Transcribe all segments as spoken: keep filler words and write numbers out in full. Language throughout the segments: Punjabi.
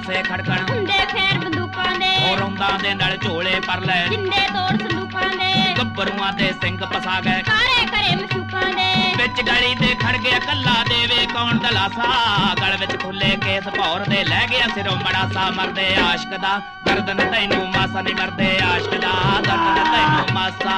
ਗੰਡਾਸੇ ਖੜਕਣ ਹੁੰਦੇ ਫੇਰ ਬੰਦੂਕਾਂ ਦੇ ਉਹ ਰੌਂਦਾਂ ਦੇ ਨਾਲ ਝੋਲੇ ਪਰ ਲੈ ਜਿੰਦੇ ਤੋੜ ਸੰਦੂਕਾਂ ਦੇ ਗੱਭਰੂਆਂ ਦੇ ਸਿੰਘ ਪਸਾ ਗਏ ਕਾਲੇ ਕਰੇ ਮਸ਼ੂਕਾਂ ਦੇ ਵਿੱਚ ਗਲੀ ਤੇ ਖੜ ਗਿਆ ਕੱਲਾ ਦੇਵੇ ਕੌਣ ਦਲਾਸਾ ਗਲ ਵਿੱਚ ਖੁੱਲੇ ਕੇਸ ਭੌਰ ਦੇ ਲੈ ਗਿਆ ਸਿਰੋਂ ਮੜਾਸਾ ਮਰਦੇ ਆਸ਼ਕ ਦਾ ਦਰਦ ਤੈਨੂੰ ਮਾਸਾ ਨਹੀਂ ਮਰਦੇ ਆਸ਼ਕ ਦਾ ਦਰਦ ਤੈਨੂੰ ਮਾਸਾ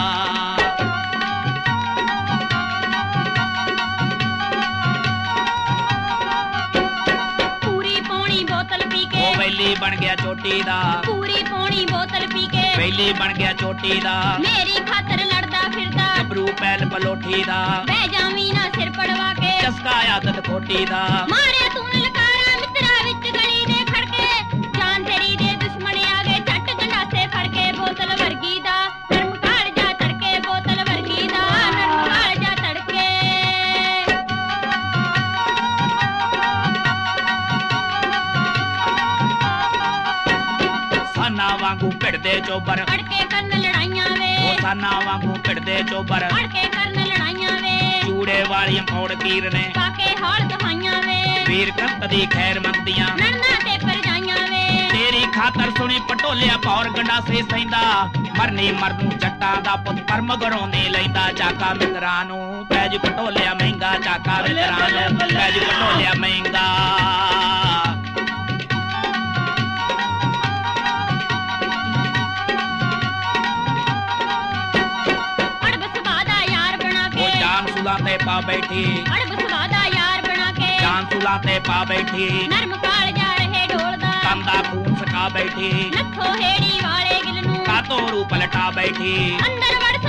ਵੈਲੀ ਬਣ ਗਿਆ ਚੋਟੀ ਦਾ ਪੂਰੀ ਪੌਣੀ ਬੋਤਲ ਪੀ ਕੇ ਵੈਲੀ ਬਣ ਗਿਆ ਚੋਟੀ ਦਾ ਮੇਰੀ ਖਾਤਰ ਲੜਦਾ ਫਿਰਦਾ ਗੱਭਰੂ ਪੈਲ ਪਲੋਠੀ ਦਾ ਬਹਿ ਜਾਵੀਂ ਨਾ ਸਿਰ ਪੜਵਾ ਕੇ ਚਸਕਾ ਆਦਤ ਖੋਟੀ ਦਾ ਮਾਰੇ ਤੂੰ ਲਲਕਾਰਾ ਮਿੱਤਰਾ ਵਿੱਚ ਗਲੀ ਦੇ ਖੜਕੇ ਜਾਨ ਤੇਰੀ ਦੇ ਦੁਸ਼ਮਣ ਆ ਗਏ ਝੱਟ ਗੰਡਾਸੇ ਫੜ ਕੇ ਬੋਤਲ ਵਰਗੀ ਦਾ ਨਰਮ ਕਾਲ ਜਾ ਤੜਕੇ ਬੋਤਲ ਵਰਗੀ ਦਾ ਨਰਮ ਕਾਲ ਜਾ ਤੜਕੇ ਸਾਨਾ ਵਾਂਗੂ ਭਿੜਦੇ ਚੋਬਰ ਫੜ ਕੇ ਕਰਨ ਲੜਾਈਆਂ ਵੇ ਉਹ ਸਾਨਾ ਵਾਂਗੂ ਭਿੜਦੇ ਚੋਬਰ ਫੜ ਕੇ ਕਰਨ ਲੜਾਈਆਂ ਵੇ ਚੂੜੇ ਵਾਲੀਆਂ ਫੌੜ ਪੀਰ ਨੇ ਪਾ ਕੇ ਹਾਲ ਦਹਾਈਆਂ ਵੇ ਵੀਰ ਕੰਤ ਦੀ ਖੈਰ ਮੰਗਦੀਆਂ ਨਰਨਾ ਤੇ ਪਰਜਾਈਆਂ ਵੇ ਤੇਰੀ ਖਾਤਰ ਸੁਣੀ ਪਟੋਲਿਆ ਭੌਰ ਗੰਡਾਸੇ ਸੈਂਦਾ ਮਰਨੀ ਮਰਨ ਜੱਟਾਂ ਦਾ ਪੁੱਤ ਪਰਮ ਘਰੋਂ ਨਹੀਂ ਲੈਂਦਾ ਚਾਕਾ ਮਿੱਤਰਾਂ ਨੂੰ ਪੈਜ ਪਟੋਲਿਆ ਮਹਿੰਗਾ ਚਾਕਾ ਮਿੱਤਰਾਂ ਨੂੰ ਪੈਜ ਪਟੋਲਿਆ ਮਹਿੰਗਾ ਤੇ ਪਾ ਬੈਠੀ ਅੜਬ ਸੁਭਾ ਦਾ ਯਾਰ ਬਣਾ ਕੇ ਜਾਨ ਸੁਲਾ ਤੇ ਪਾ ਬੈਠੀ ਨਰਮ ਕਾਲ ਜਾ ਰਹੇ ਢੋਲਦਾ ਕੰਦਾ ਖੂਨ ਸਕਾ ਬੈਠੀ ਨੱਥੋ ਹੇੜੀ ਵਾਲੇ ਗਿਲ ਨੂੰ ਕਾਤੋਂ ਰੂਪ ਲਟਾ ਬੈਠੀ ਅੰਦਰ ਵੜ